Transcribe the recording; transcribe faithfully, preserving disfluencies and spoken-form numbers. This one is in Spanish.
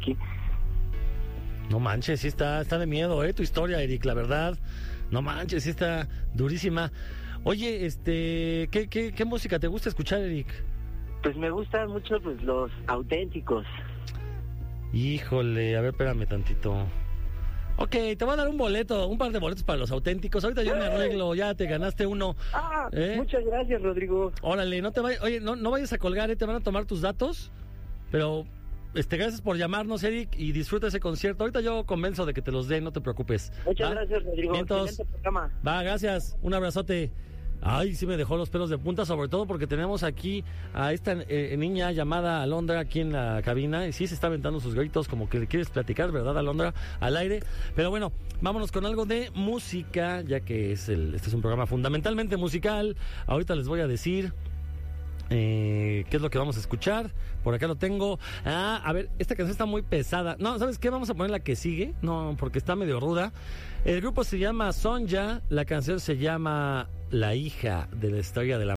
aquí. No manches, sí está, está de miedo, ¿eh? Tu historia, Eric, la verdad. No manches, sí está durísima. Oye, este, ¿qué, qué, qué música te gusta escuchar, Eric? Pues me gustan mucho pues los auténticos. Híjole, a ver, espérame tantito. Ok, te voy a dar un boleto, un par de boletos para los auténticos. Ahorita yo me arreglo, ya te ganaste uno. Ah, ¿Eh? Muchas gracias, Rodrigo. Órale, no te vayas, oye, no, no vayas a colgar, ¿eh? Te van a tomar tus datos, pero este, gracias por llamarnos, Eric, y disfruta ese concierto. Ahorita yo convenzo de que te los den, no te preocupes. Muchas ¿Va? gracias, Rodrigo. Vientos. Excelente programa. Va, gracias, un abrazote. Ay, sí me dejó los pelos de punta, sobre todo porque tenemos aquí a esta eh, niña llamada Alondra aquí en la cabina, y sí se está aventando sus gritos como que le quieres platicar, ¿verdad, Alondra? Al aire. Pero bueno, vámonos con algo de música, ya que es el, este es un programa fundamentalmente musical. Ahorita les voy a decir eh, qué es lo que vamos a escuchar. Por acá lo tengo. Ah, a ver, esta canción está muy pesada. No, ¿sabes qué? Vamos a poner la que sigue, no, porque está medio ruda. El grupo se llama Sonja, la canción se llama La hija de la historia de la